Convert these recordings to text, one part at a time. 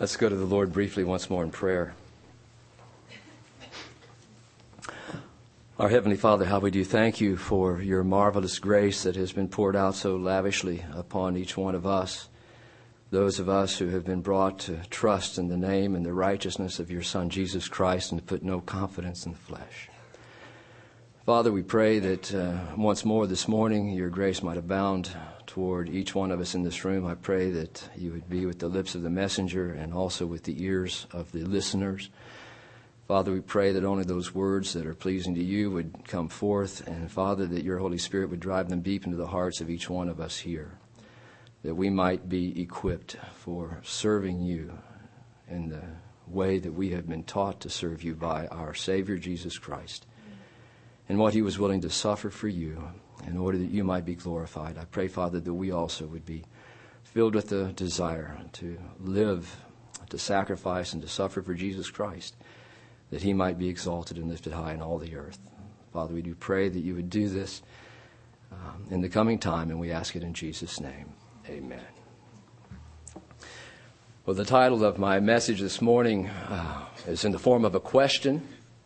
Let's go to the Lord briefly once more in prayer. Our Heavenly Father, how we do thank you for your marvelous grace that has been poured out so lavishly upon each one of us, those of us who have been brought to trust in the name and the righteousness of your Son, Jesus Christ, and to put no confidence in the flesh. Father, we pray that once more this morning your grace might abound toward each one of us in this room. I pray that you would be with the lips of the messenger and also with the ears of the listeners. Father, we pray that only those words that are pleasing to you would come forth, and Father, that your Holy Spirit would drive them deep into the hearts of each one of us here, that we might be equipped for serving you in the way that we have been taught to serve you by our Savior, Jesus Christ, and what he was willing to suffer for you in order that you might be glorified. I pray, Father, that we also would be filled with the desire to live, to sacrifice, and to suffer for Jesus Christ, that he might be exalted and lifted high in all the earth. Father, we do pray that you would do this in the coming time, and we ask it in Jesus' name. Amen. Well, the title of my message this morning is in the form of a question.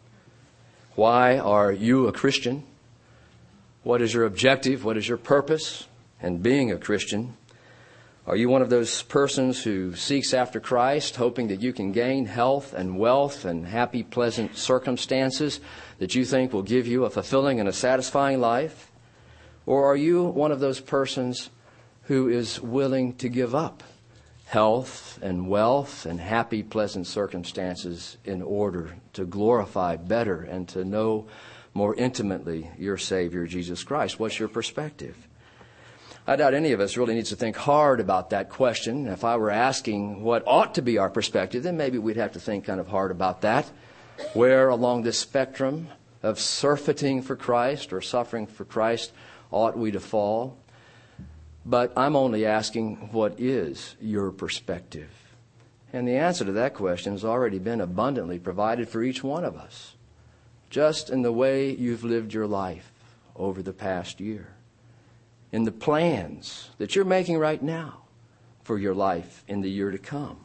Why are you a Christian? What is your objective? What is your purpose in being a Christian? Are you one of those persons who seeks after Christ, hoping that you can gain health and wealth and happy, pleasant circumstances that you think will give you a fulfilling and a satisfying life? Or are you one of those persons who is willing to give up health and wealth and happy, pleasant circumstances in order to glorify better and to know more intimately your Savior, Jesus Christ? What's your perspective? I doubt any of us really needs to think hard about that question. If I were asking what ought to be our perspective, then maybe we'd have to think kind of hard about that. Where along this spectrum of surfeiting for Christ or suffering for Christ ought we to fall? But I'm only asking, what is your perspective? And the answer to that question has already been abundantly provided for each one of us, just in the way you've lived your life over the past year, in the plans that you're making right now for your life in the year to come.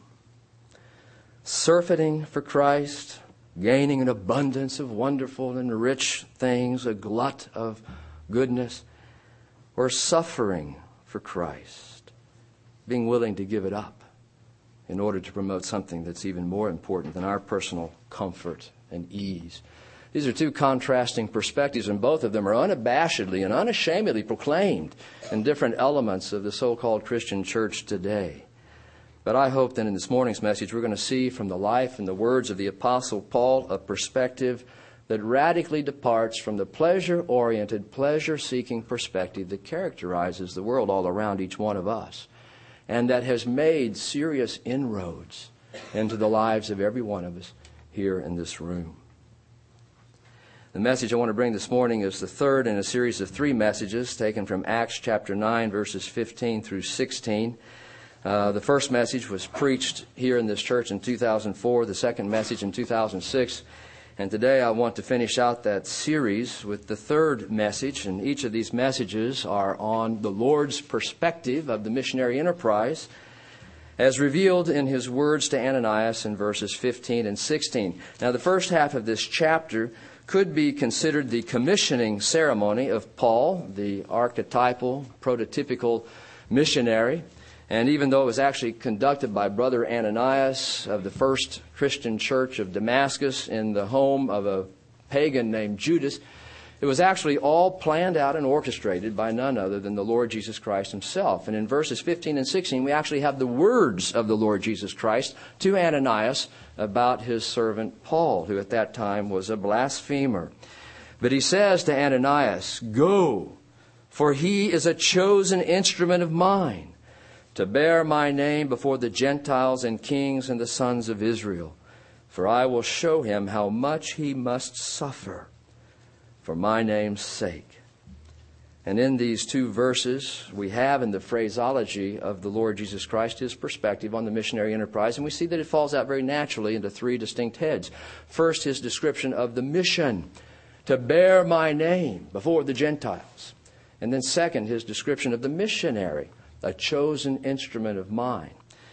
Surfeiting for Christ, gaining an abundance of wonderful and rich things, a glut of goodness, or suffering for Christ, being willing to give it up in order to promote something that's even more important than our personal comfort and ease. These are two contrasting perspectives, and both of them are unabashedly and unashamedly proclaimed in different elements of the so-called Christian church today. But I hope that in this morning's message we're going to see from the life and the words of the Apostle Paul a perspective that radically departs from the pleasure-oriented, pleasure-seeking perspective that characterizes the world all around each one of us, and that has made serious inroads into the lives of every one of us here in this room. The message I want to bring this morning is the third in a series of three messages taken from Acts chapter 9, verses 15 through 16. The first message was preached here in this church in 2004, the second message in 2006. And today I want to finish out that series with the third message. And each of these messages are on the Lord's perspective of the missionary enterprise, as revealed in his words to Ananias in verses 15 and 16. Now, the first half of this chapter could be considered the commissioning ceremony of Paul, the archetypal, prototypical missionary. And even though it was actually conducted by Brother Ananias of the first Christian church of Damascus in the home of a pagan named Judas, it was actually all planned out and orchestrated by none other than the Lord Jesus Christ himself. And in verses 15 and 16, we actually have the words of the Lord Jesus Christ to Ananias about his servant Paul, who at that time was a blasphemer. But he says to Ananias, "Go, for he is a chosen instrument of mine, to bear my name before the Gentiles and kings and the sons of Israel. For I will show him how much he must suffer for my name's sake." And in these two verses, we have in the phraseology of the Lord Jesus Christ his perspective on the missionary enterprise, and we see that it falls out very naturally into three distinct heads. First, his description of the mission, to bear my name before the Gentiles. And then second, his description of the missionary, a chosen instrument of mine.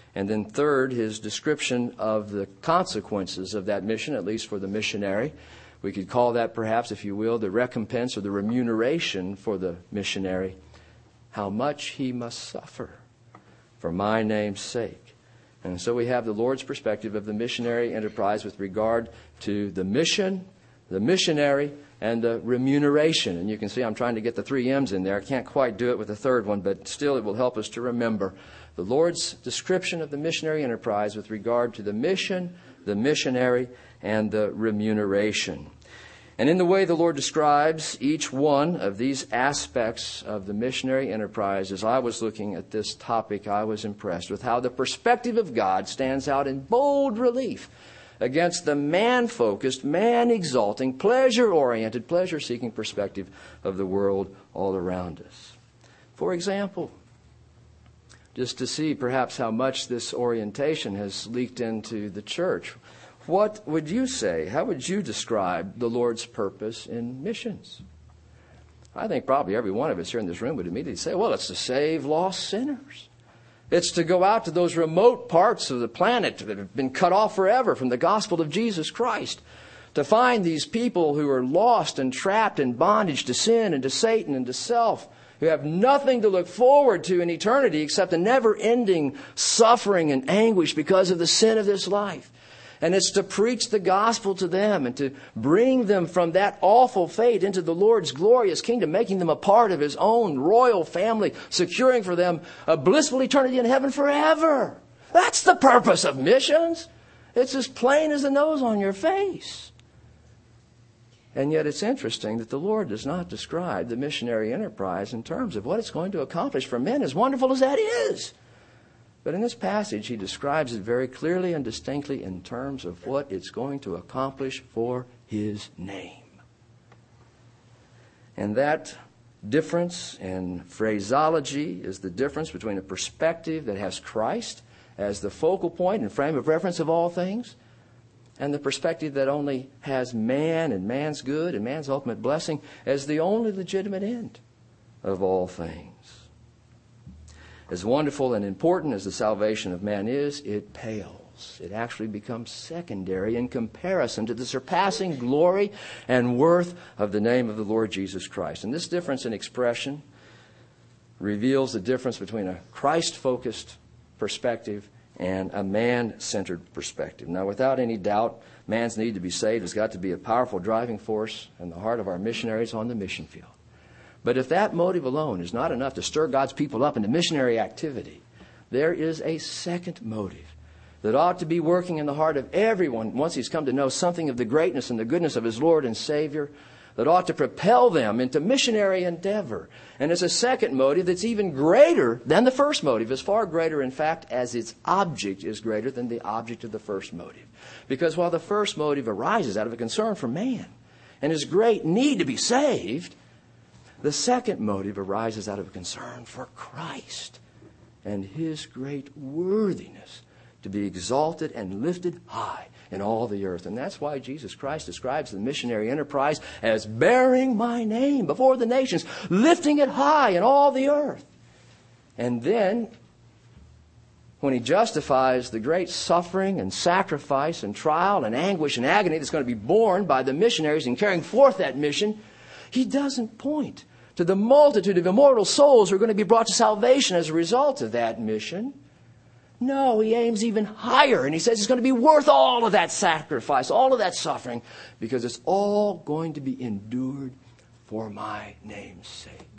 And then third, his description of the consequences of that mission, at least for the missionary. We could call that perhaps, if you will, the recompense or the remuneration for the missionary. How much he must suffer for my name's sake. And so we have the Lord's perspective of the missionary enterprise with regard to the mission, the missionary, and the remuneration. And you can see I'm trying to get the 3 M's in there. I can't quite do it with the third one, but still it will help us to remember the Lord's description of the missionary enterprise with regard to the mission, the missionary, and the remuneration. And in the way the Lord describes each one of these aspects of the missionary enterprise, as I was looking at this topic, I was impressed with how the perspective of God stands out in bold relief against the man-focused, man-exalting, pleasure-oriented, pleasure-seeking perspective of the world all around us. For example, just to see perhaps how much this orientation has leaked into the church, what would you say? How would you describe the Lord's purpose in missions? I think probably every one of us here in this room would immediately say, well, it's to save lost sinners. It's to go out to those remote parts of the planet that have been cut off forever from the gospel of Jesus Christ. To find these people who are lost and trapped in bondage to sin and to Satan and to self, who have nothing to look forward to in eternity except a never-ending suffering and anguish because of the sin of this life. And it's to preach the gospel to them and to bring them from that awful fate into the Lord's glorious kingdom, making them a part of His own royal family, securing for them a blissful eternity in heaven forever. That's the purpose of missions. It's as plain as the nose on your face. And yet it's interesting that the Lord does not describe the missionary enterprise in terms of what it's going to accomplish for men, as wonderful as that is. But in this passage, He describes it very clearly and distinctly in terms of what it's going to accomplish for His name. And that difference in phraseology is the difference between a perspective that has Christ as the focal point and frame of reference of all things, and the perspective that only has man and man's good and man's ultimate blessing as the only legitimate end of all things. As wonderful and important as the salvation of man is, it pales. It actually becomes secondary in comparison to the surpassing glory and worth of the name of the Lord Jesus Christ. And this difference in expression reveals the difference between a Christ-focused perspective and a man-centered perspective. Now, without any doubt, man's need to be saved has got to be a powerful driving force in the heart of our missionaries on the mission field. But if that motive alone is not enough to stir God's people up into missionary activity, there is a second motive that ought to be working in the heart of everyone once he's come to know something of the greatness and the goodness of his Lord and Savior, that ought to propel them into missionary endeavor. And it's a second motive that's even greater than the first motive. It's far greater, in fact, as its object is greater than the object of the first motive. Because while the first motive arises out of a concern for man and his great need to be saved, the second motive arises out of a concern for Christ and His great worthiness to be exalted and lifted high in all the earth. And that's why Jesus Christ describes the missionary enterprise as bearing my name before the nations, lifting it high in all the earth. And then, when He justifies the great suffering and sacrifice and trial and anguish and agony that's going to be borne by the missionaries in carrying forth that mission, He doesn't point to the multitude of immortal souls who are going to be brought to salvation as a result of that mission. No, He aims even higher, and He says it's going to be worth all of that sacrifice, all of that suffering, because it's all going to be endured for my name's sake.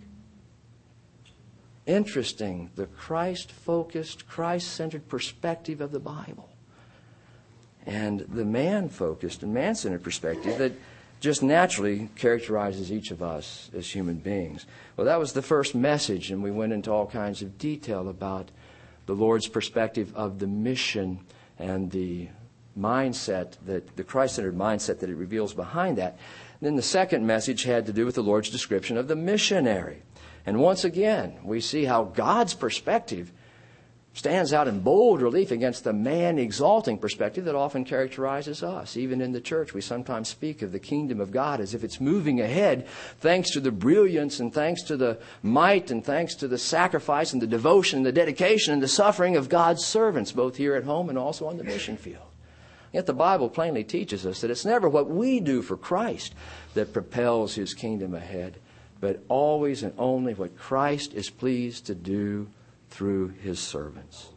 Interesting, the Christ-focused, Christ-centered perspective of the Bible, and the man-focused and man-centered perspective that just naturally characterizes each of us as human beings. Well, that was the first message, and we went into all kinds of detail about the Lord's perspective of the mission and the mindset, that the Christ-centered mindset that it reveals behind that. And then the second message had to do with the Lord's description of the missionary. And once again, we see how God's perspective stands out in bold relief against the man-exalting perspective that often characterizes us. Even in the church, we sometimes speak of the kingdom of God as if it's moving ahead thanks to the brilliance and thanks to the might and thanks to the sacrifice and the devotion and the dedication and the suffering of God's servants, both here at home and also on the mission field. Yet the Bible plainly teaches us that it's never what we do for Christ that propels His kingdom ahead, but always and only what Christ is pleased to do through His servants.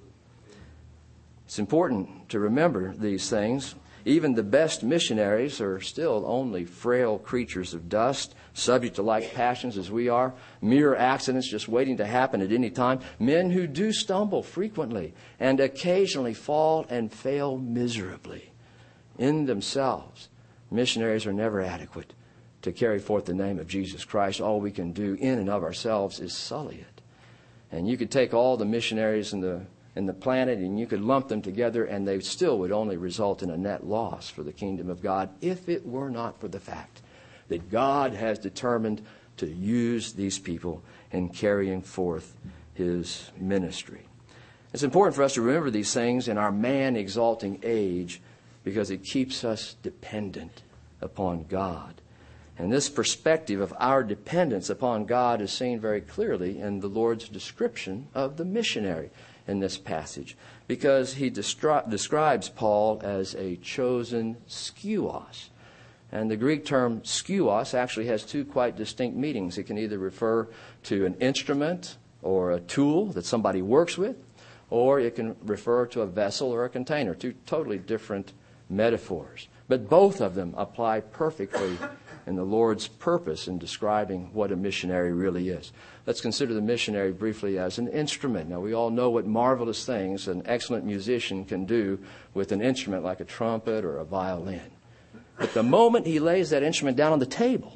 It's important to remember these things. Even the best missionaries are still only frail creatures of dust, subject to like passions as we are, mere accidents just waiting to happen at any time, men who do stumble frequently and occasionally fall and fail miserably. In themselves, missionaries are never adequate to carry forth the name of Jesus Christ. All we can do in and of ourselves is sully it. And you could take all the missionaries in the planet and you could lump them together and they still would only result in a net loss for the kingdom of God if it were not for the fact that God has determined to use these people in carrying forth His ministry. It's important for us to remember these things in our man-exalting age because it keeps us dependent upon God. And this perspective of our dependence upon God is seen very clearly in the Lord's description of the missionary in this passage, because He describes Paul as a chosen skuos. And the Greek term skuos actually has two quite distinct meanings. It can either refer to an instrument or a tool that somebody works with, or it can refer to a vessel or a container, two totally different metaphors. But both of them apply perfectly in the Lord's purpose in describing what a missionary really is. Let's consider the missionary briefly as an instrument. Now, we all know what marvelous things an excellent musician can do with an instrument like a trumpet or a violin. But the moment he lays that instrument down on the table,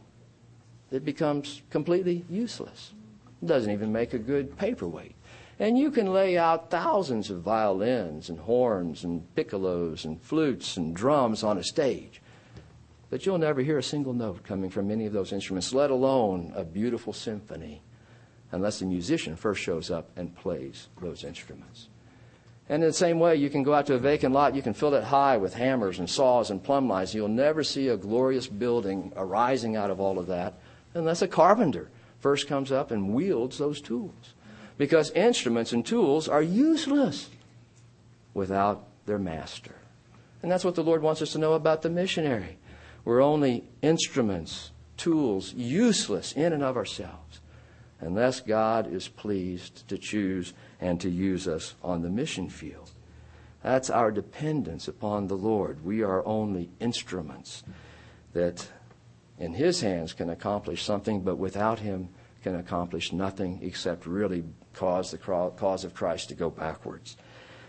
it becomes completely useless. It doesn't even make a good paperweight. And you can lay out thousands of violins and horns and piccolos and flutes and drums on a stage. But you'll never hear a single note coming from any of those instruments, let alone a beautiful symphony, unless the musician first shows up and plays those instruments. And in the same way, you can go out to a vacant lot, you can fill it high with hammers and saws and plumb lines. You'll never see a glorious building arising out of all of that unless a carpenter first comes up and wields those tools. Because instruments and tools are useless without their master. And that's what the Lord wants us to know about the missionary. We're only instruments, tools, useless in and of ourselves, unless God is pleased to choose and to use us on the mission field. That's our dependence upon the Lord. We are only instruments that in His hands can accomplish something, but without Him can accomplish nothing except really cause the cause of Christ to go backwards.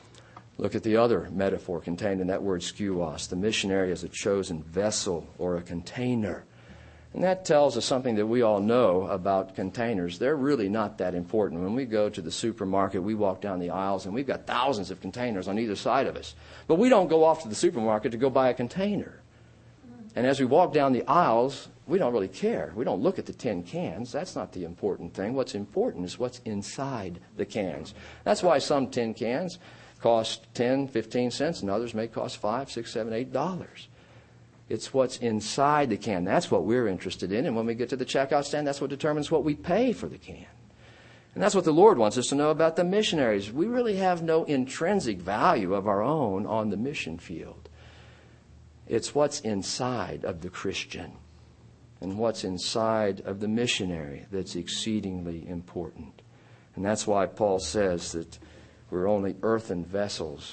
Look at the other metaphor contained in that word skuos. The missionary is a chosen vessel or a container. And that tells us something that we all know about containers. They're really not that important. When we go to the supermarket, we walk down the aisles and we've got thousands of containers on either side of us. But we don't go off to the supermarket to go buy a container. And as we walk down the aisles, we don't really care. We don't look at the tin cans. That's not the important thing. What's important is what's inside the cans. That's why some tin cans cost 10, 15 cents, and others may cost $5, $6, $7, $8. It's what's inside the can. That's what we're interested in. And when we get to the checkout stand, that's what determines what we pay for the can. And that's what the Lord wants us to know about the missionaries. We really have no intrinsic value of our own on the mission field. It's what's inside of the Christian and what's inside of the missionary that's exceedingly important. And that's why Paul says that we're only earthen vessels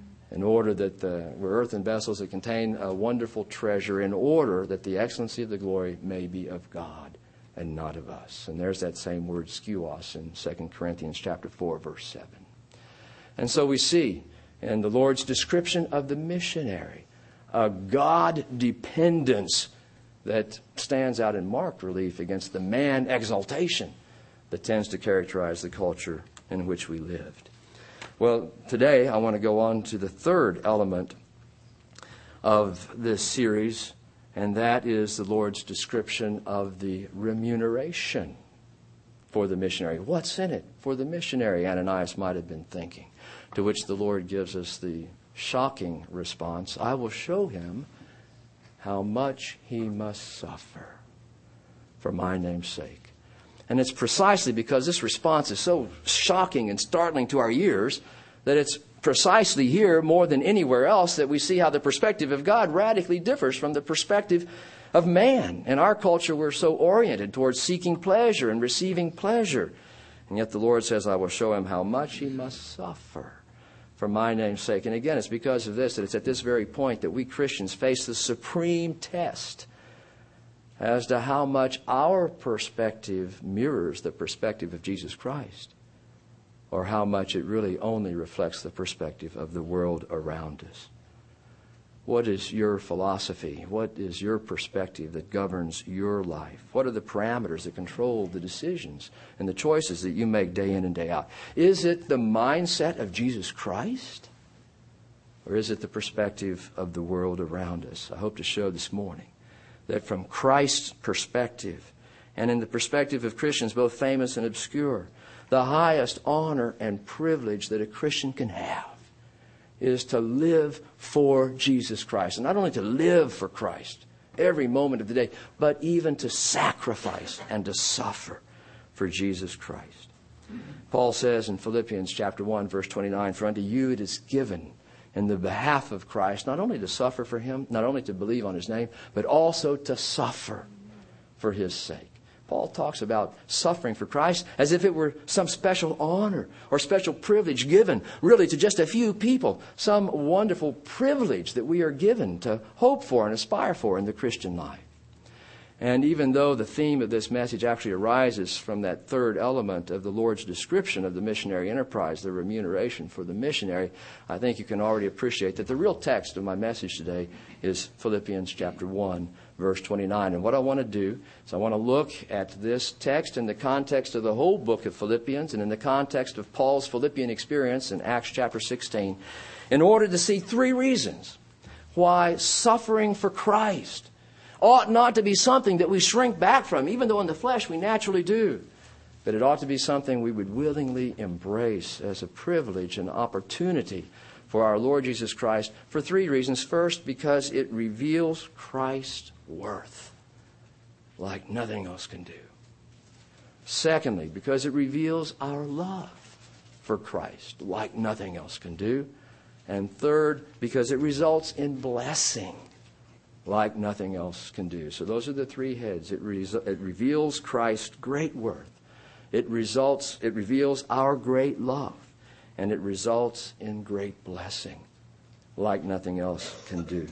we're earthen vessels that contain a wonderful treasure in order that the excellency of the glory may be of God and not of us. And there's that same word skuos in 2 Corinthians chapter 4, verse 7. And so we see in the Lord's description of the missionary a God dependence that stands out in marked relief against the man exaltation that tends to characterize the culture in which we lived. Well, today I want to go on to the third element of this series, and that is the Lord's description of the remuneration for the missionary. What's in it for the missionary, Ananias might have been thinking. To which the Lord gives us the shocking response, I will show him how much he must suffer for my name's sake. And it's precisely because this response is so shocking and startling to our ears that it's precisely here more than anywhere else that we see how the perspective of God radically differs from the perspective of man. In our culture, we're so oriented towards seeking pleasure and receiving pleasure. And yet the Lord says, I will show him how much he must suffer for my name's sake. And again, it's because of this that it's at this very point that we Christians face the supreme test as to how much our perspective mirrors the perspective of Jesus Christ, or how much it really only reflects the perspective of the world around us. What is your philosophy? What is your perspective that governs your life? What are the parameters that control the decisions and the choices that you make day in and day out? Is it the mindset of Jesus Christ? Or is it the perspective of the world around us? I hope to show this morning that from Christ's perspective, and in the perspective of Christians, both famous and obscure, the highest honor and privilege that a Christian can have is to live for Jesus Christ. And not only to live for Christ every moment of the day, but even to sacrifice and to suffer for Jesus Christ. Paul says in Philippians chapter 1, verse 29, for unto you it is given in the behalf of Christ, not only to suffer for him, not only to believe on his name, but also to suffer for his sake. Paul talks about suffering for Christ as if it were some special honor or special privilege given really to just a few people. Some wonderful privilege that we are given to hope for and aspire for in the Christian life. And even though the theme of this message actually arises from that third element of the Lord's description of the missionary enterprise, the remuneration for the missionary, I think you can already appreciate that the real text of my message today is Philippians chapter 1, verse 29. And what I want to do is I want to look at this text in the context of the whole book of Philippians and in the context of Paul's Philippian experience in Acts chapter 16 in order to see three reasons why suffering for Christ ought not to be something that we shrink back from, even though in the flesh we naturally do. But it ought to be something we would willingly embrace as a privilege and opportunity for our Lord Jesus Christ for three reasons. First, because it reveals Christ's worth like nothing else can do. Secondly, because it reveals our love for Christ like nothing else can do. And third, because it results in blessing like nothing else can do. So those are the three heads. It reveals Christ's great worth. It reveals our great love. And it results in great blessing like nothing else can do.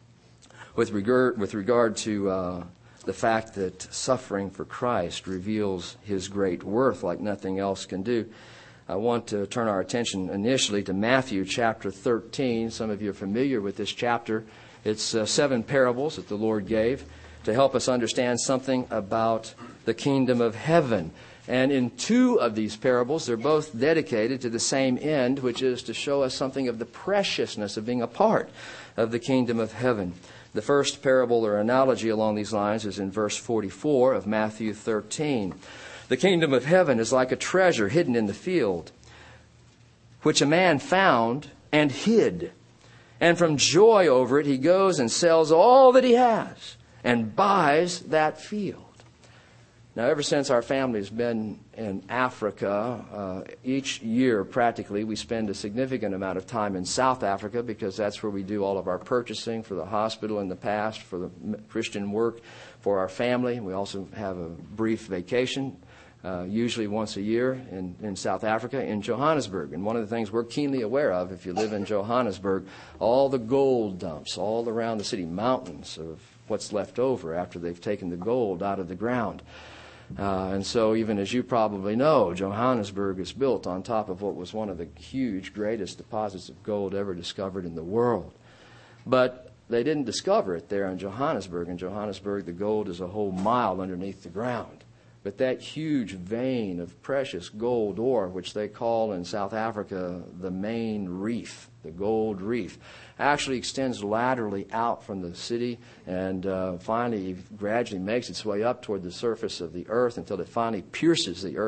With regard to the fact that suffering for Christ reveals his great worth like nothing else can do, I want to turn our attention initially to Matthew chapter 13. Some of you are familiar with this chapter. It's 7 parables that the Lord gave to help us understand something about the kingdom of heaven. And in 2 of these parables, they're both dedicated to the same end, which is to show us something of the preciousness of being a part of the kingdom of heaven. The first parable or analogy along these lines is in verse 44 of Matthew 13. The kingdom of heaven is like a treasure hidden in the field, which a man found and hid. And from joy over it, he goes and sells all that he has and buys that field. Now, ever since our family has been in Africa, each year practically we spend a significant amount of time in South Africa because that's where we do all of our purchasing for the hospital in the past, for the Christian work for our family. We also have a brief vacation, usually once a year in South Africa, in Johannesburg. And one of the things we're keenly aware of, if you live in Johannesburg, all the gold dumps all around the city, mountains of what's left over after they've taken the gold out of the ground. And so even as you probably know, Johannesburg is built on top of what was one of the huge, greatest deposits of gold ever discovered in the world. But they didn't discover it there in Johannesburg. In Johannesburg, the gold is a whole mile underneath the ground. But that huge vein of precious gold ore, which they call in South Africa the main reef, the gold reef, actually extends laterally out from the city and finally gradually makes its way up toward the surface of the earth until it finally pierces the earth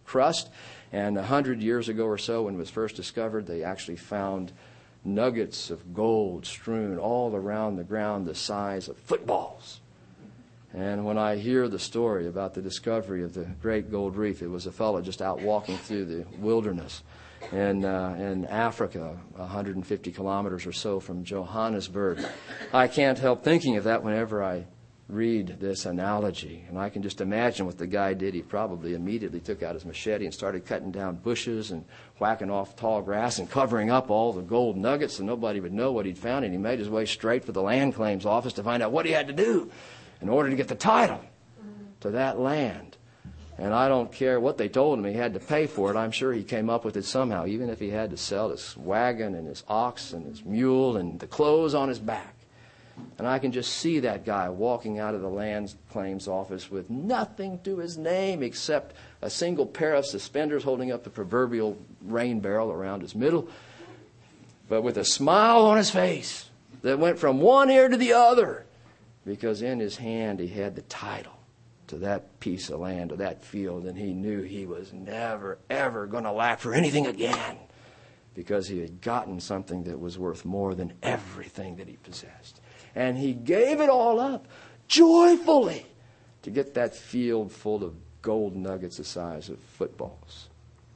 crust. And 100 years ago or so, when it was first discovered, they actually found nuggets of gold strewn all around the ground the size of footballs. And when I hear the story about the discovery of the Great Gold Reef, it was a fellow just out walking through the wilderness in Africa, 150 kilometers or so from Johannesburg. I can't help thinking of that whenever I read this analogy. And I can just imagine what the guy did. He probably immediately took out his machete and started cutting down bushes and whacking off tall grass and covering up all the gold nuggets so nobody would know what he'd found. And he made his way straight for the land claims office to find out what he had to do in order to get the title to that land. And I don't care what they told him he had to pay for it. I'm sure he came up with it somehow, even if he had to sell his wagon and his ox and his mule and the clothes on his back. And I can just see that guy walking out of the land claims office with nothing to his name except a single pair of suspenders holding up the proverbial rain barrel around his middle, but with a smile on his face that went from one ear to the other, because in his hand he had the title to that piece of land, to that field, and he knew he was never, ever going to lack for anything again, because he had gotten something that was worth more than everything that he possessed. And he gave it all up joyfully to get that field full of gold nuggets the size of footballs.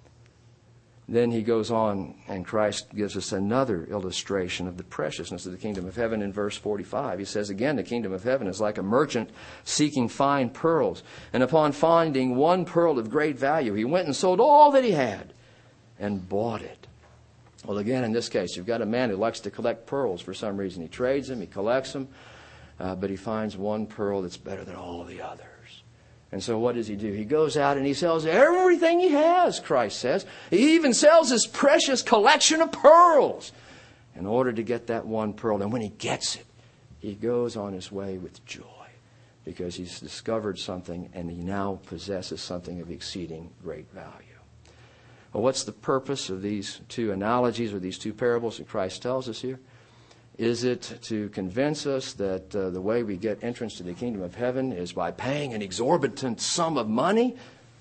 Then he goes on, and Christ gives us another illustration of the preciousness of the kingdom of heaven in verse 45. He says again, the kingdom of heaven is like a merchant seeking fine pearls. And upon finding one pearl of great value, he went and sold all that he had and bought it. Well, again, in this case, you've got a man who likes to collect pearls for some reason. He trades them, he collects them, but he finds one pearl that's better than all the others. And so what does he do? He goes out and he sells everything he has, Christ says. He even sells his precious collection of pearls in order to get that one pearl. And when he gets it, he goes on his way with joy because he's discovered something and he now possesses something of exceeding great value. Well, what's the purpose of these two analogies or these two parables that Christ tells us here? Is it to convince us that the way we get entrance to the kingdom of heaven is by paying an exorbitant sum of money?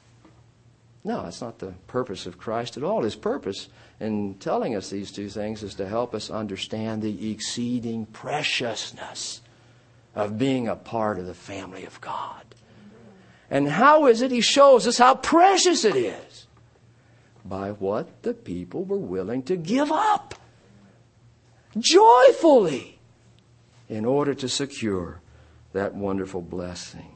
No, that's not the purpose of Christ at all. His purpose in telling us these two things is to help us understand the exceeding preciousness of being a part of the family of God. And how is it he shows us how precious it is? By what the people were willing to give up joyfully in order to secure that wonderful blessing.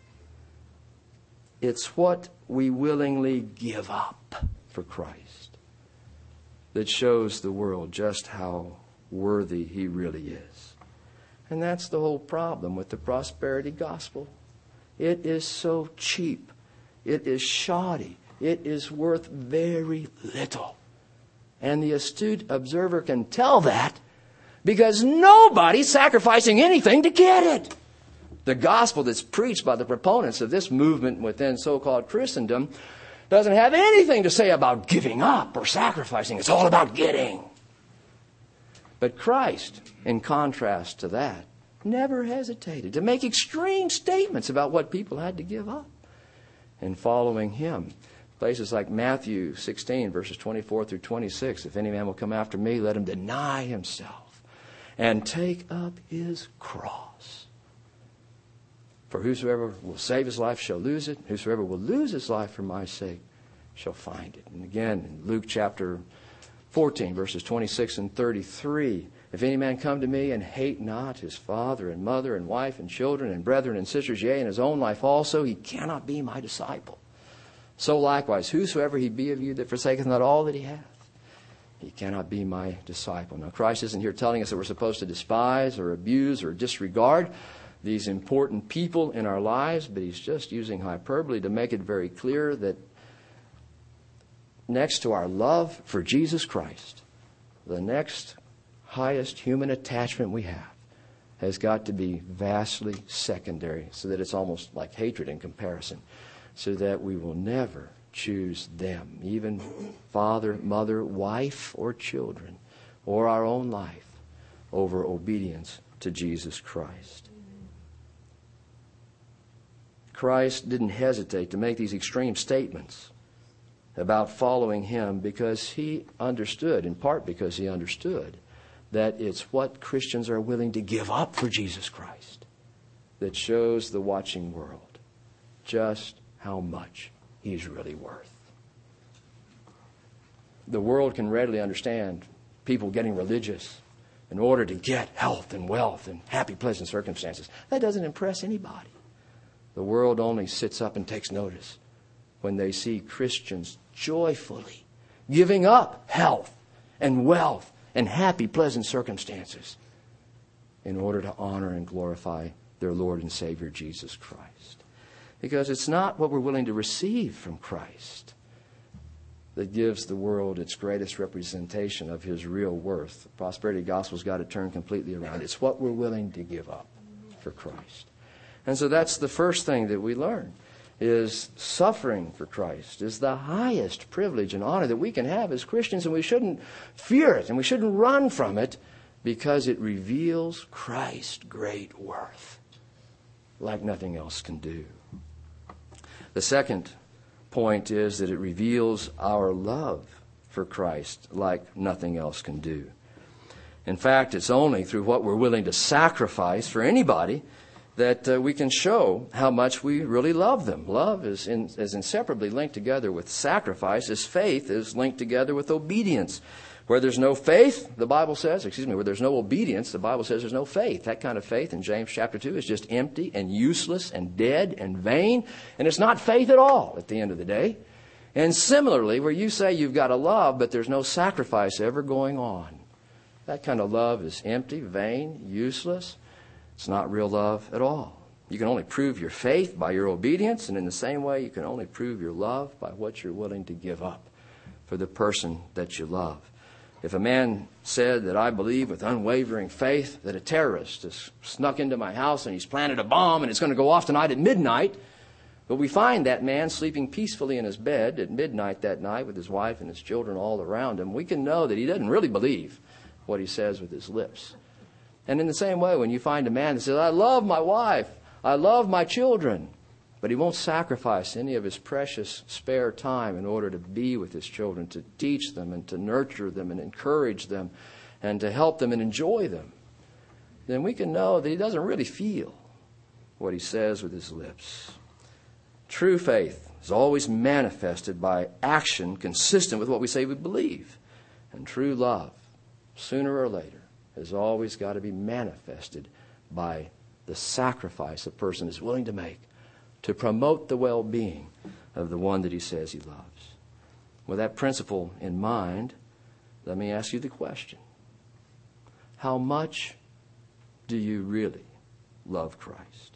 It's what we willingly give up for Christ that shows the world just how worthy he really is. And that's the whole problem with the prosperity gospel. It is so cheap. It is shoddy. It is worth very little. And the astute observer can tell that because nobody's sacrificing anything to get it. The gospel that's preached by the proponents of this movement within so-called Christendom doesn't have anything to say about giving up or sacrificing. It's all about getting. But Christ, in contrast to that, never hesitated to make extreme statements about what people had to give up in following him. Places like Matthew 16, verses 24 through 26. If any man will come after me, let him deny himself and take up his cross. For whosoever will save his life shall lose it. Whosoever will lose his life for my sake shall find it. And again, in Luke chapter 14, verses 26 and 33. If any man come to me and hate not his father and mother and wife and children and brethren and sisters, yea, and his own life also, he cannot be my disciple. So likewise, whosoever he be of you that forsaketh not all that he hath, he cannot be my disciple. Now, Christ isn't here telling us that we're supposed to despise or abuse or disregard these important people in our lives, but he's just using hyperbole to make it very clear that next to our love for Jesus Christ, the next highest human attachment we have has got to be vastly secondary, so that it's almost like hatred in comparison, so that we will never choose them, even father, mother, wife, or children, or our own life, over obedience to Jesus Christ. Christ didn't hesitate to make these extreme statements about following him because he understood, in part because he understood, that it's what Christians are willing to give up for Jesus Christ that shows the watching world just how much he's really worth. The world can readily understand people getting religious in order to get health and wealth and happy, pleasant circumstances. That doesn't impress anybody. The world only sits up and takes notice when they see Christians joyfully giving up health and wealth and happy, pleasant circumstances in order to honor and glorify their Lord and Savior, Jesus Christ. Because it's not what we're willing to receive from Christ that gives the world its greatest representation of his real worth. The prosperity gospel's got to turn completely around. It's what we're willing to give up for Christ. And so that's the first thing that we learn, is suffering for Christ is the highest privilege and honor that we can have as Christians, and we shouldn't fear it and we shouldn't run from it because it reveals Christ's great worth like nothing else can do. The second point is that it reveals our love for Christ like nothing else can do. In fact, it's only through what we're willing to sacrifice for anybody that we can show how much we really love them. Love is inseparably linked together with sacrifice, as faith is linked together with obedience. Where there's no faith, the Bible says, where there's no obedience, the Bible says there's no faith. That kind of faith in James chapter 2 is just empty and useless and dead and vain. And it's not faith at all at the end of the day. And similarly, where you say you've got a love, but there's no sacrifice ever going on, that kind of love is empty, vain, useless. It's not real love at all. You can only prove your faith by your obedience, and in the same way, you can only prove your love by what you're willing to give up for the person that you love. If a man said that I believe with unwavering faith that a terrorist has snuck into my house and he's planted a bomb and it's going to go off tonight at midnight, but we find that man sleeping peacefully in his bed at midnight that night with his wife and his children all around him, we can know that he doesn't really believe what he says with his lips. And in the same way, when you find a man that says, I love my wife, I love my children, but he won't sacrifice any of his precious spare time in order to be with his children, to teach them and to nurture them and encourage them and to help them and enjoy them, then we can know that he doesn't really feel what he says with his lips. True faith is always manifested by action consistent with what we say we believe. And true love, sooner or later, has always got to be manifested by the sacrifice a person is willing to make to promote the well-being of the one that he says he loves. With that principle in mind, let me ask you the question. How much do you really love Christ?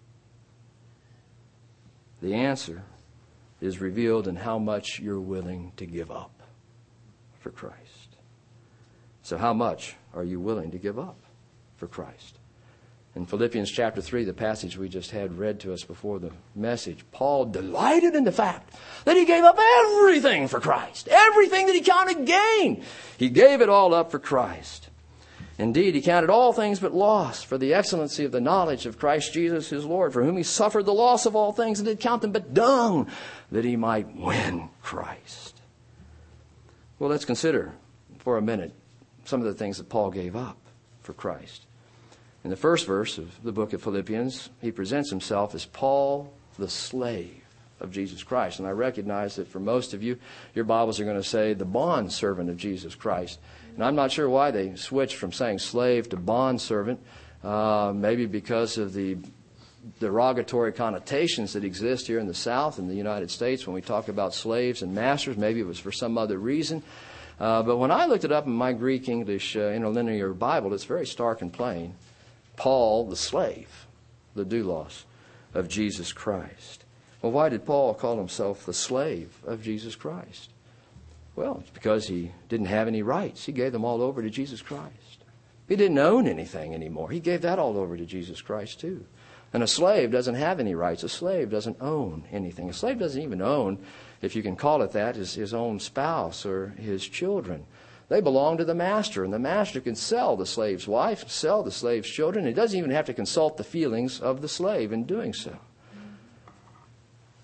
The answer is revealed in how much you're willing to give up for Christ. So how much are you willing to give up for Christ? In Philippians chapter 3, the passage we just had read to us before the message, Paul delighted in the fact that he gave up everything for Christ. Everything that he counted gain. He gave it all up for Christ. Indeed, he counted all things but loss for the excellency of the knowledge of Christ Jesus his Lord, for whom he suffered the loss of all things and did count them but dung, that he might win Christ. Well, let's consider for a minute some of the things that Paul gave up for Christ. In the first verse of the book of Philippians, he presents himself as Paul, the slave of Jesus Christ. And I recognize that for most of you, your Bibles are going to say the bond servant of Jesus Christ. And I'm not sure why they switched from saying slave to bond servant. Maybe because of the derogatory connotations that exist here in the South in the United States when we talk about slaves and masters. Maybe it was for some other reason. But when I looked it up in my Greek English interlinear Bible, it's very stark and plain. Paul, the slave, the doulos of Jesus Christ. Well, why did Paul call himself the slave of Jesus Christ? Well, it's because he didn't have any rights. He gave them all over to Jesus Christ. He didn't own anything anymore. He gave that all over to Jesus Christ too. And a slave doesn't have any rights. A slave doesn't own anything. A slave doesn't even own, if you can call it that, his own spouse or his children. They belong to the master, and the master can sell the slave's wife, sell the slave's children. He doesn't even have to consult the feelings of the slave in doing so.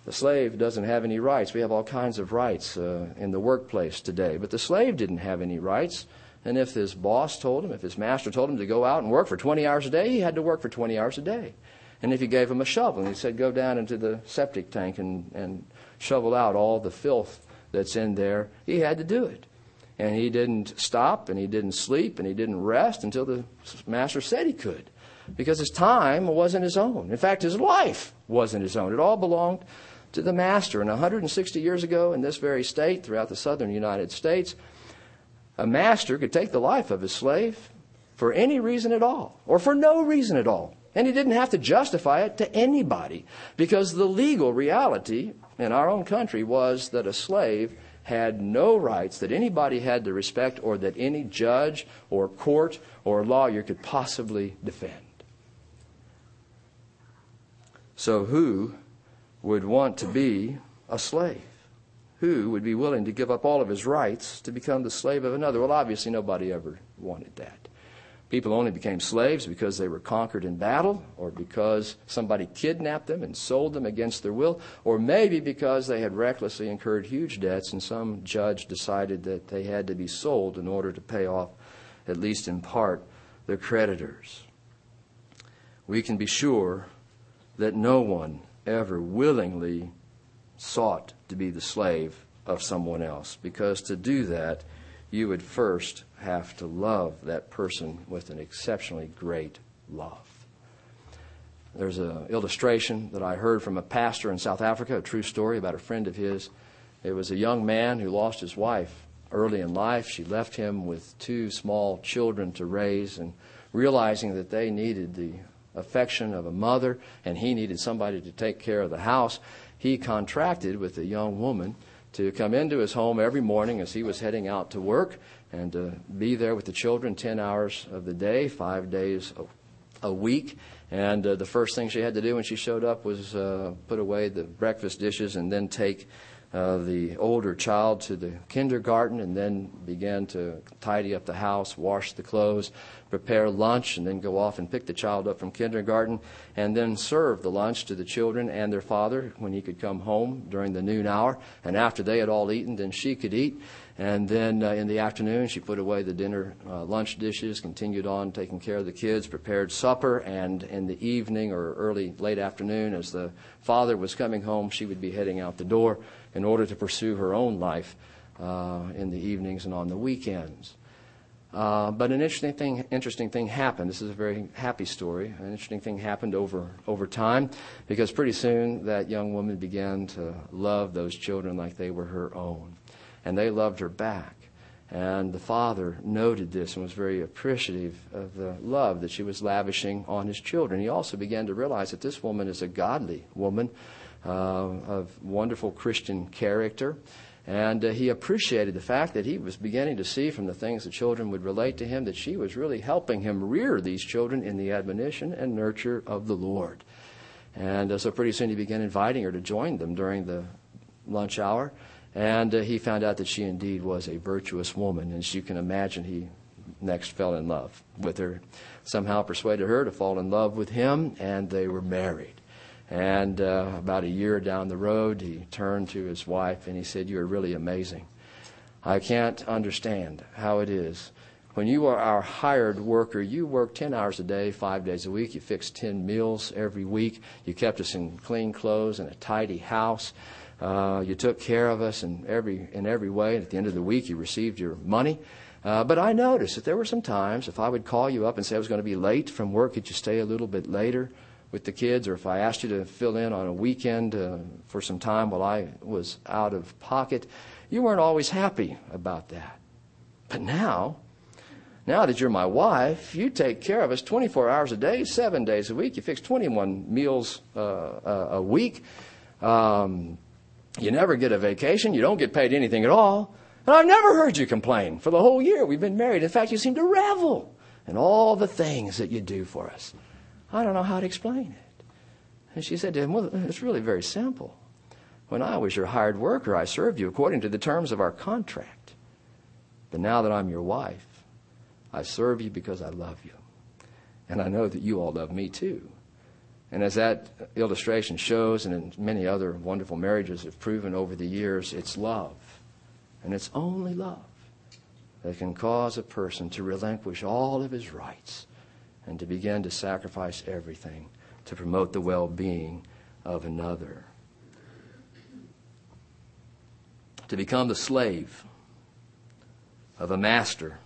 The slave doesn't have any rights. We have all kinds of rights in the workplace today. But the slave didn't have any rights. And if his boss told him, if his master told him to go out and work for 20 hours a day, he had to work for 20 hours a day. And if he gave him a shovel and he said, go down into the septic tank and shovel out all the filth that's in there, he had to do it. And he didn't stop, and he didn't sleep, and he didn't rest until the master said he could. Because his time wasn't his own. In fact, his life wasn't his own. It all belonged to the master. And 160 years ago in this very state, throughout the southern United States, a master could take the life of his slave for any reason at all, or for no reason at all. And he didn't have to justify it to anybody, because the legal reality in our own country was that a slave had no rights that anybody had to respect, or that any judge or court or lawyer could possibly defend. So who would want to be a slave? Who would be willing to give up all of his rights to become the slave of another? Well, obviously nobody ever wanted that. People only became slaves because they were conquered in battle, or because somebody kidnapped them and sold them against their will, or maybe because they had recklessly incurred huge debts and some judge decided that they had to be sold in order to pay off, at least in part, their creditors. We can be sure that no one ever willingly sought to be the slave of someone else, because to do that, you would first have to love that person with an exceptionally great love. There's an illustration that I heard from a pastor in South Africa, a true story about a friend of his. It was a young man who lost his wife early in life. She left him with 2 small children to raise, and realizing that they needed the affection of a mother and he needed somebody to take care of the house, he contracted with a young woman to come into his home every morning as he was heading out to work, and to be there with the children 10 hours of the day, 5 days a week. And the first thing she had to do when she showed up was put away the breakfast dishes, and then take the older child to the kindergarten, and then began to tidy up the house, wash the clothes, prepare lunch, and then go off and pick the child up from kindergarten, and then serve the lunch to the children and their father when he could come home during the noon hour. And after they had all eaten, then she could eat. And then in the afternoon, she put away the dinner lunch dishes, continued on taking care of the kids, prepared supper, and in the evening or late afternoon, as the father was coming home, she would be heading out the door in order to pursue her own life in the evenings and on the weekends. But an interesting thing happened. This is a very happy story. An interesting thing happened over time, because pretty soon that young woman began to love those children like they were her own. And they loved her back. And the father noted this and was very appreciative of the love that she was lavishing on his children. He also began to realize that this woman is a godly woman of wonderful Christian character. And he appreciated the fact that he was beginning to see from the things the children would relate to him that she was really helping him rear these children in the admonition and nurture of the Lord. And so pretty soon he began inviting her to join them during the lunch hour. And he found out that she indeed was a virtuous woman. And as you can imagine, he next fell in love with her, somehow persuaded her to fall in love with him, and they were married. And about a year down the road, he turned to his wife and he said, "You are really amazing. I can't understand how it is. When you are our hired worker, you work 10 hours a day, 5 days a week. You fixed 10 meals every week. You kept us in clean clothes and a tidy house. You took care of us in every way. And at the end of the week, you received your money. But I noticed that there were some times, if I would call you up and say I was going to be late from work, could you stay a little bit later with the kids? Or if I asked you to fill in on a weekend for some time while I was out of pocket, you weren't always happy about that. But now that you're my wife, you take care of us 24 hours a day, 7 days a week. You fix 21 meals a week. You never get a vacation. You don't get paid anything at all. And I've never heard you complain for the whole year we've been married. In fact, you seem to revel in all the things that you do for us. I don't know how to explain it." And she said to him, "Well, it's really very simple. When I was your hired worker, I served you according to the terms of our contract. But now that I'm your wife, I serve you because I love you. And I know that you all love me too. And as that illustration shows, and many other wonderful marriages have proven over the years, it's love. And it's only love that can cause a person to relinquish all of his rights and to begin to sacrifice everything to promote the well-being of another. To become the slave of a master,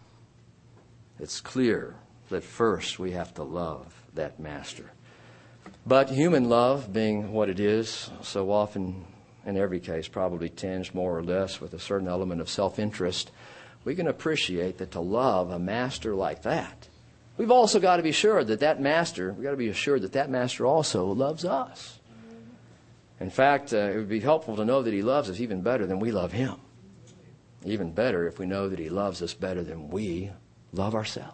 it's clear that first we have to love that master. But human love, being what it is, so often, in every case, probably tinged more or less with a certain element of self-interest, we can appreciate that to love a master like that, we've also got to be sure that that master, we've got to be assured that that master also loves us. In fact, it would be helpful to know that he loves us even better than we love him. Even better if we know that he loves us better than we love ourselves.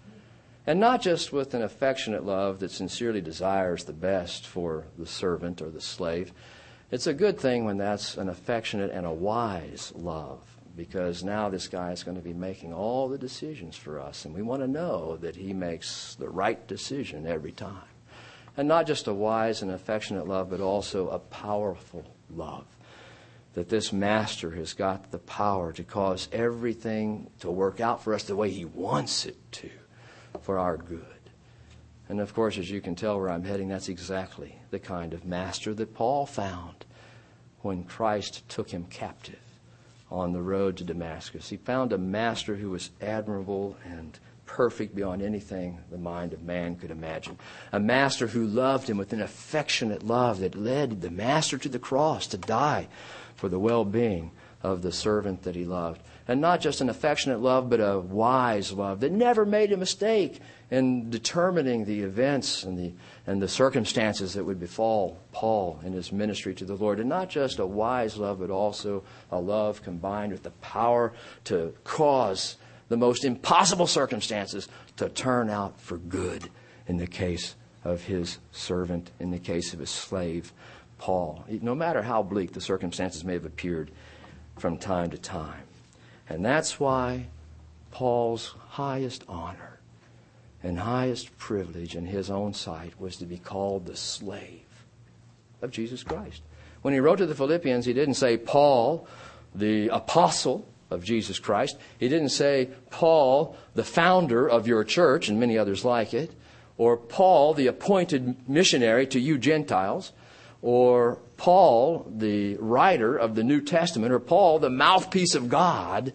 And not just with an affectionate love that sincerely desires the best for the servant or the slave. It's a good thing when that's an affectionate and a wise love, because now this guy is going to be making all the decisions for us, and we want to know that he makes the right decision every time. And not just a wise and affectionate love, but also a powerful love. That this master has got the power to cause everything to work out for us the way he wants it to, for our good. And of course, as you can tell where I'm heading, that's exactly the kind of master that Paul found when Christ took him captive on the road to Damascus. He found a master who was admirable and perfect beyond anything the mind of man could imagine. A master who loved him with an affectionate love that led the master to the cross to die for the well-being of the servant that he loved. And not just an affectionate love, but a wise love that never made a mistake in determining the events and the circumstances that would befall Paul in his ministry to the Lord. And not just a wise love, but also a love combined with the power to cause the most impossible circumstances to turn out for good in the case of his servant, in the case of his slave, Paul. No matter how bleak the circumstances may have appeared from time to time. And that's why Paul's highest honor and highest privilege in his own sight was to be called the slave of Jesus Christ. When he wrote to the Philippians, he didn't say Paul, the apostle of Jesus Christ. He didn't say Paul, the founder of your church, and many others like it, or Paul, the appointed missionary to you Gentiles, or Paul, the writer of the New Testament, or Paul, the mouthpiece of God.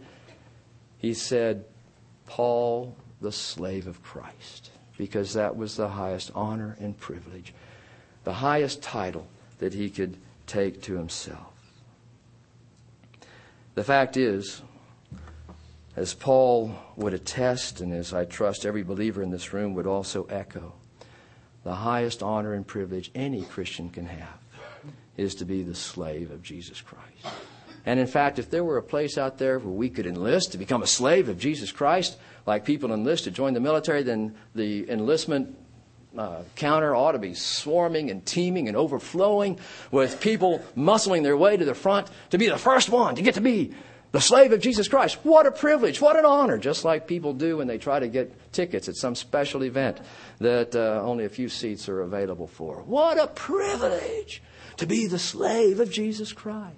He said, Paul, the slave of Christ, because that was the highest honor and privilege, the highest title that he could take to himself. The fact is, as Paul would attest, and as I trust every believer in this room would also echo, the highest honor and privilege any Christian can have is to be the slave of Jesus Christ. And in fact, if there were a place out there where we could enlist to become a slave of Jesus Christ, like people enlist to join the military, then the enlistment counter ought to be swarming and teeming and overflowing with people muscling their way to the front to be the first one to get to be the slave of Jesus Christ. What a privilege, what an honor, just like people do when they try to get tickets at some special event that only a few seats are available for. What a privilege to be the slave of Jesus Christ.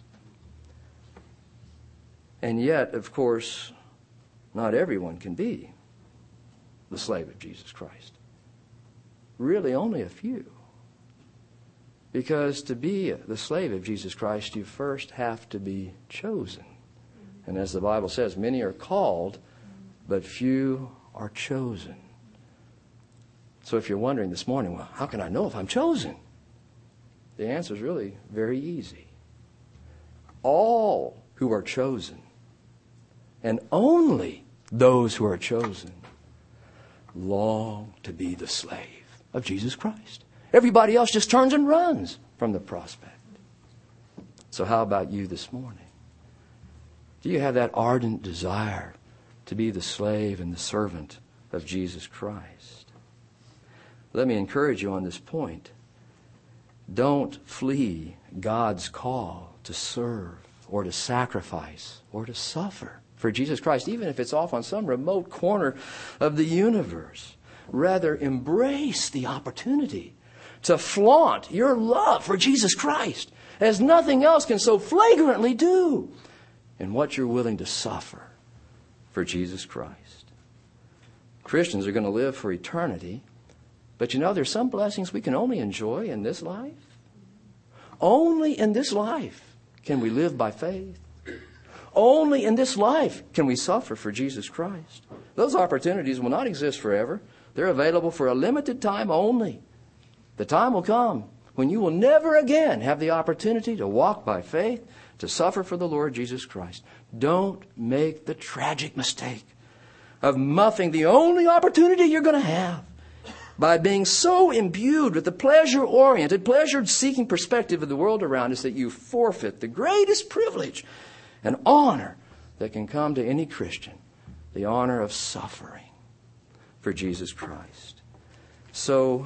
And yet, of course, not everyone can be the slave of Jesus Christ. Really, only a few. Because to be the slave of Jesus Christ, you first have to be chosen. And as the Bible says, many are called, but few are chosen. So if you're wondering this morning, well, how can I know if I'm chosen? The answer is really very easy. All who are chosen, and only those who are chosen, long to be the slave of Jesus Christ. Everybody else just turns and runs from the prospect. So how about you this morning? Do you have that ardent desire to be the slave and the servant of Jesus Christ? Let me encourage you on this point. Don't flee God's call to serve or to sacrifice or to suffer for Jesus Christ, even if it's off on some remote corner of the universe. Rather, embrace the opportunity to flaunt your love for Jesus Christ as nothing else can so flagrantly do in what you're willing to suffer for Jesus Christ. Christians are going to live for eternity, but there's some blessings we can only enjoy in this life. Only in this life can we live by faith. Only in this life can we suffer for Jesus Christ. Those opportunities will not exist forever. They're available for a limited time only. The time will come when you will never again have the opportunity to walk by faith, to suffer for the Lord Jesus Christ. Don't make the tragic mistake of muffing the only opportunity you're going to have by being so imbued with the pleasure-oriented, pleasure-seeking perspective of the world around us that you forfeit the greatest privilege and honor that can come to any Christian, the honor of suffering for Jesus Christ. So,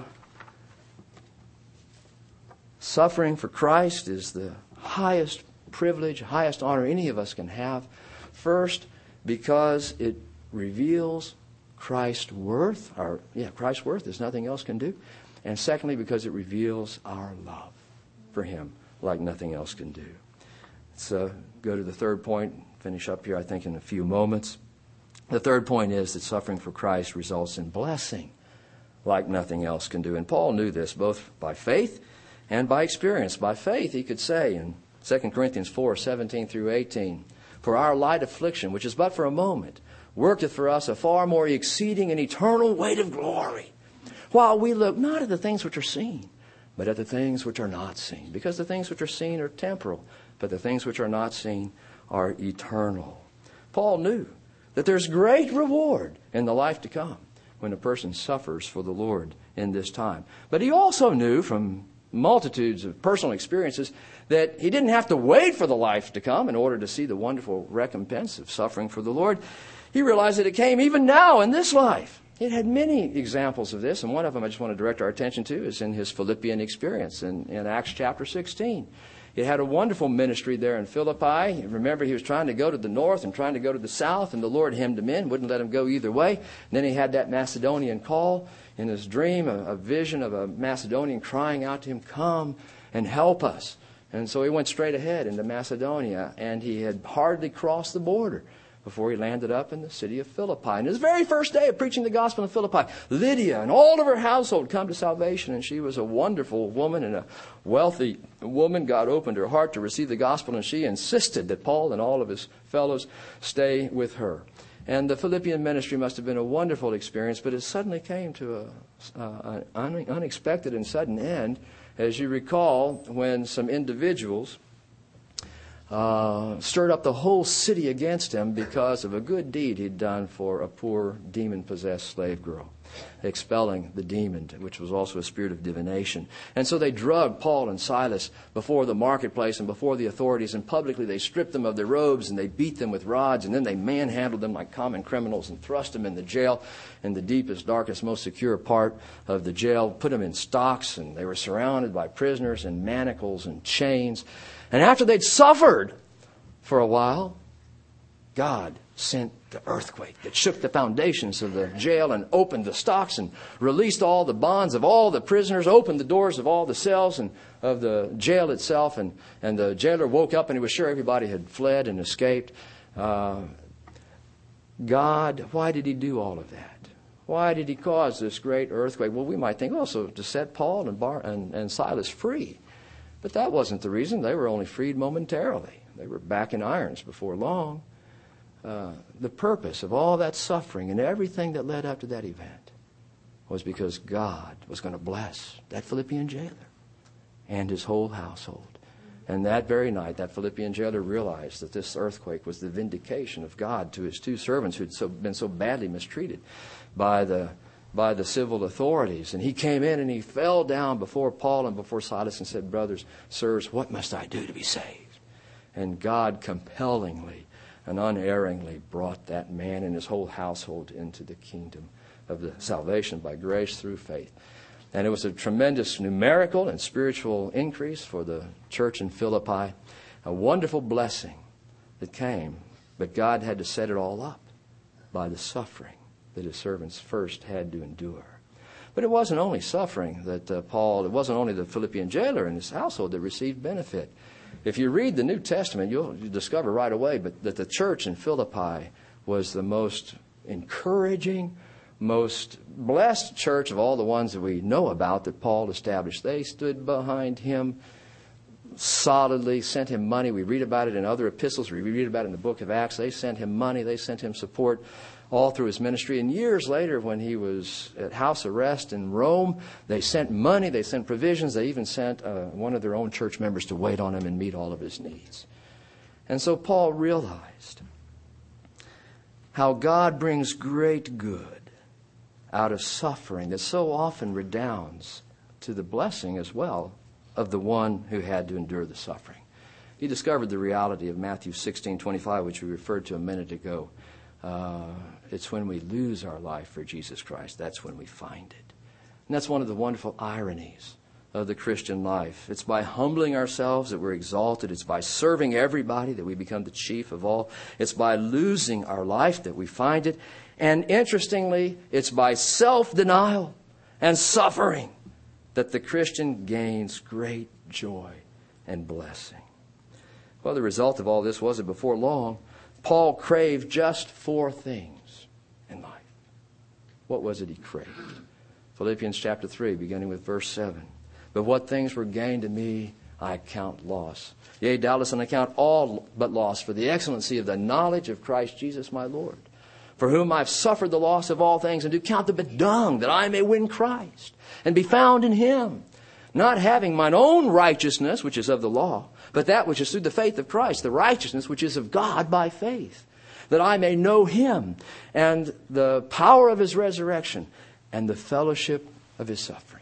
suffering for Christ is the highest privilege, highest honor any of us can have. First, because it reveals Christ's worth. Christ's worth is nothing else can do. And secondly, because it reveals our love for Him like nothing else can do. Let's go to the third point, finish up here, I think, in a few moments. The third point is that suffering for Christ results in blessing like nothing else can do. And Paul knew this both by faith and by experience. By faith, he could say in 2 Corinthians 4:17 through 18, "For our light affliction, which is but for a moment, worketh for us a far more exceeding and eternal weight of glory, while we look not at the things which are seen, but at the things which are not seen. Because the things which are seen are temporal, but the things which are not seen are eternal." Paul knew that there's great reward in the life to come when a person suffers for the Lord in this time. But he also knew from multitudes of personal experiences that he didn't have to wait for the life to come in order to see the wonderful recompense of suffering for the Lord. He realized that it came even now in this life. It had many examples of this, and one of them I just want to direct our attention to is in his Philippian experience in Acts chapter 16. He had a wonderful ministry there in Philippi. Remember, he was trying to go to the north and trying to go to the south, and the Lord hemmed him in, wouldn't let him go either way. And then he had that Macedonian call in his dream, a vision of a Macedonian crying out to him, "Come and help us." And so he went straight ahead into Macedonia, and he had hardly crossed the border before he landed up in the city of Philippi. And his very first day of preaching the gospel in Philippi, Lydia and all of her household come to salvation. And she was a wonderful woman and a wealthy woman. God opened her heart to receive the gospel, and she insisted that Paul and all of his fellows stay with her. And the Philippian ministry must have been a wonderful experience, but it suddenly came to an unexpected and sudden end, as you recall, when some individuals stirred up the whole city against him because of a good deed he'd done for a poor demon-possessed slave girl, expelling the demon, which was also a spirit of divination. And so they drugged Paul and Silas before the marketplace and before the authorities, and publicly they stripped them of their robes and they beat them with rods, and then they manhandled them like common criminals and thrust them in the jail, in the deepest, darkest, most secure part of the jail, put them in stocks, and they were surrounded by prisoners and manacles and chains. And after they'd suffered for a while, God sent the earthquake that shook the foundations of the jail and opened the stocks and released all the bonds of all the prisoners, opened the doors of all the cells and of the jail itself. And the jailer woke up and he was sure everybody had fled and escaped. God, why did He do all of that? Why did He cause this great earthquake? Well, we might think also to set Paul and Silas free. But that wasn't the reason. They were only freed momentarily. They were back in irons before long. The purpose of all that suffering and everything that led up to that event was because God was going to bless that Philippian jailer and his whole household. And that very night, that Philippian jailer realized that this earthquake was the vindication of God to His two servants who'd been so badly mistreated by the civil authorities. And he came in and he fell down before Paul and before Silas and said, "Brothers, sirs, what must I do to be saved?" And God compellingly and unerringly brought that man and his whole household into the kingdom of the salvation by grace through faith. And it was a tremendous numerical and spiritual increase for the church in Philippi. A wonderful blessing that came, but God had to set it all up by the suffering that His servants first had to endure. But it wasn't only suffering that it wasn't only the Philippian jailer and his household that received benefit. If you read the New Testament, you'll discover right away that the church in Philippi was the most encouraging, most blessed church of all the ones that we know about that Paul established. They stood behind him solidly, sent him money. We read about it in other epistles. We read about it in the book of Acts. They sent him money. They sent him support all through his ministry. And years later, when he was at house arrest in Rome, they sent money. They sent provisions. They even sent one of their own church members to wait on him and meet all of his needs. And so Paul realized how God brings great good out of suffering that so often redounds to the blessing as well of the one who had to endure the suffering. He discovered the reality of Matthew 16:25, which we referred to a minute ago. It's when we lose our life for Jesus Christ, that's when we find it. And that's one of the wonderful ironies of the Christian life. It's by humbling ourselves that we're exalted. It's by serving everybody that we become the chief of all. It's by losing our life that we find it. And interestingly, it's by self-denial and suffering that the Christian gains great joy and blessing. Well, the result of all this was that before long, Paul craved just 4 things in life. What was it he craved? Philippians chapter 3, beginning with verse 7. But what things were gained to me, I count loss. Yea, doubtless, and I count all but loss for the excellency of the knowledge of Christ Jesus my Lord, for whom I've suffered the loss of all things, and do count them but dung, that I may win Christ, and be found in him, not having mine own righteousness, which is of the law, but that which is through the faith of Christ, the righteousness which is of God by faith, that I may know him, and the power of his resurrection, and the fellowship of his sufferings.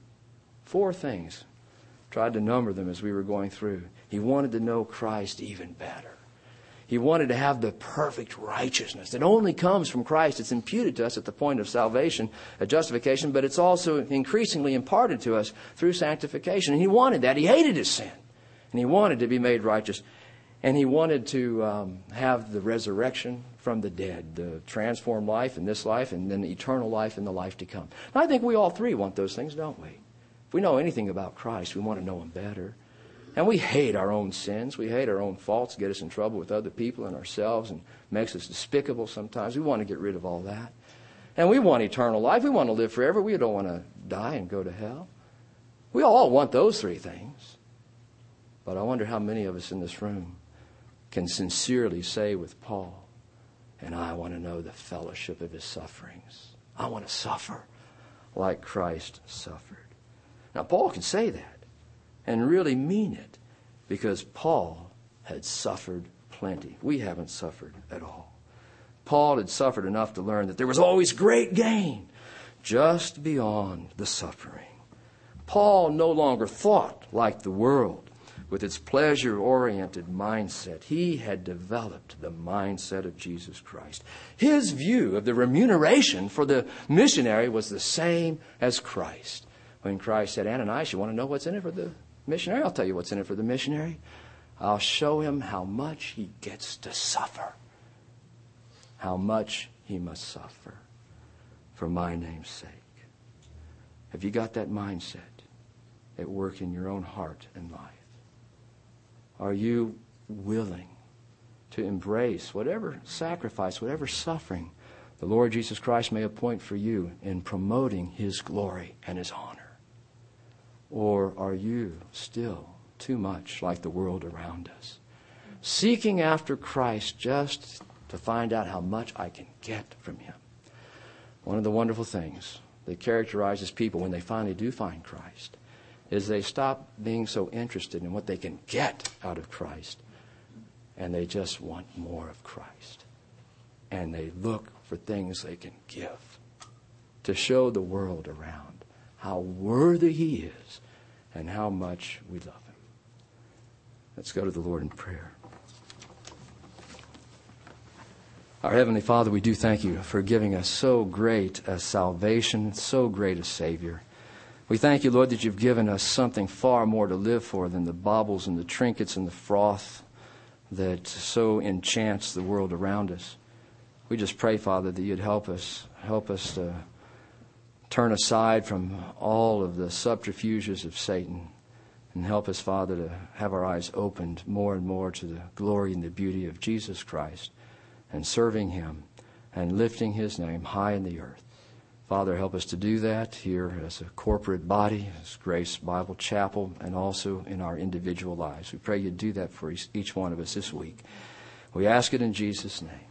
4 things. Tried to number them as we were going through. He wanted to know Christ even better. He wanted to have the perfect righteousness that only comes from Christ. It's imputed to us at the point of salvation, at justification, but it's also increasingly imparted to us through sanctification. And he wanted that. He hated his sin. And he wanted to be made righteous. And he wanted to have the resurrection from the dead, the transformed life in this life, and then the eternal life in the life to come. And I think we all 3 want those things, don't we? If we know anything about Christ, we want to know him better. And we hate our own sins. We hate our own faults, get us in trouble with other people and ourselves, and makes us despicable sometimes. We want to get rid of all that. And we want eternal life. We want to live forever. We don't want to die and go to hell. We all want those 3 things. But I wonder how many of us in this room can sincerely say with Paul, and I want to know the fellowship of his sufferings. I want to suffer like Christ suffered. Now, Paul could say that and really mean it because Paul had suffered plenty. We haven't suffered at all. Paul had suffered enough to learn that there was always great gain just beyond the suffering. Paul no longer thought like the world with its pleasure-oriented mindset. He had developed the mindset of Jesus Christ. His view of the remuneration for the missionary was the same as Christ. When Christ said, Ananias, you want to know what's in it for the missionary? I'll tell you what's in it for the missionary. I'll show him how much he gets to suffer. How much he must suffer for my name's sake. Have you got that mindset at work in your own heart and life? Are you willing to embrace whatever sacrifice, whatever suffering the Lord Jesus Christ may appoint for you in promoting his glory and his honor? Or are you still too much like the world around us, seeking after Christ just to find out how much I can get from him? One of the wonderful things that characterizes people when they finally do find Christ is they stop being so interested in what they can get out of Christ, and they just want more of Christ. And they look for things they can give to show the world around how worthy he is and how much we love him. Let's go to the Lord in prayer. Our Heavenly Father, we do thank you for giving us so great a salvation, so great a Savior. We thank you, Lord, that you've given us something far more to live for than the baubles and the trinkets and the froth that so enchants the world around us. We just pray, Father, that you'd help us turn aside from all of the subterfuges of Satan, and help us, Father, to have our eyes opened more and more to the glory and the beauty of Jesus Christ, and serving Him and lifting His name high in the earth. Father, help us to do that here as a corporate body, as Grace Bible Chapel, and also in our individual lives. We pray you do that for each one of us this week. We ask it in Jesus' name.